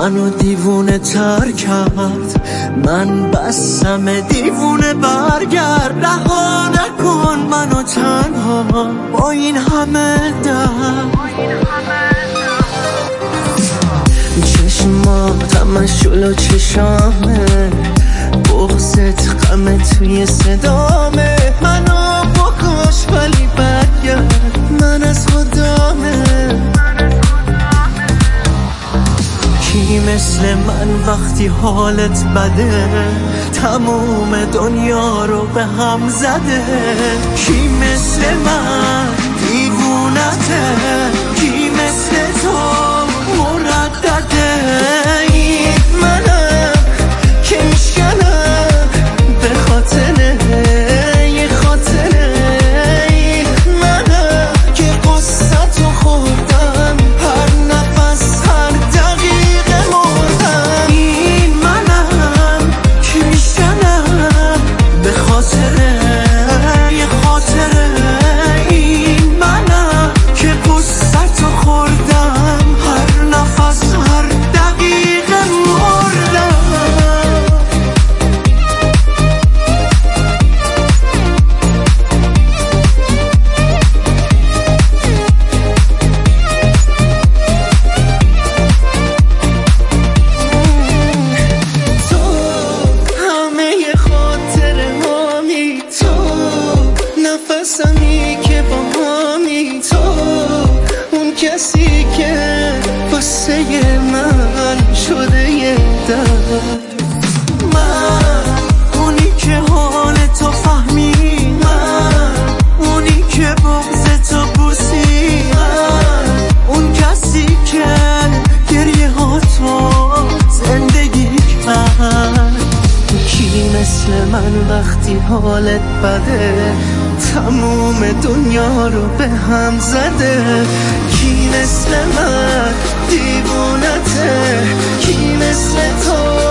منو دیوونه تر کرد، من بسم دیوونه برگرد. رها نکن منو تنها با این همه درد. چشماتم شلو چشامه، بغضت غم توی صدامه. منو بکش ولی برگرد، من از خدامه. کی مثل من وقتی حالت بده، تموم دنیا رو به هم زده. کی مثل من دیوونته، کی مثل تو مردده. این منم که میشکنم به خاطر یه خاطره. این منم که قصتو خوردم، هر نفس هر دقیقه مردم. این منم که میشکنم به خاطر یه خاطره. این منم که قصتو خوردم، هر نفس هر دقیقه مردم. تو همه خاطره هامی، تو نفسمی که با هامی، تو اون کسی که واسه من شده یه درد. من اونی که حال تو فهمی، من اونی که بغض تو بوسی، من اون کسی که گریه ها تو زندگی کرد. کی مثل من وقتی حالت بده، تموم دنیا رو به هم زده. کی مثل من دیوونته، کی مثل تو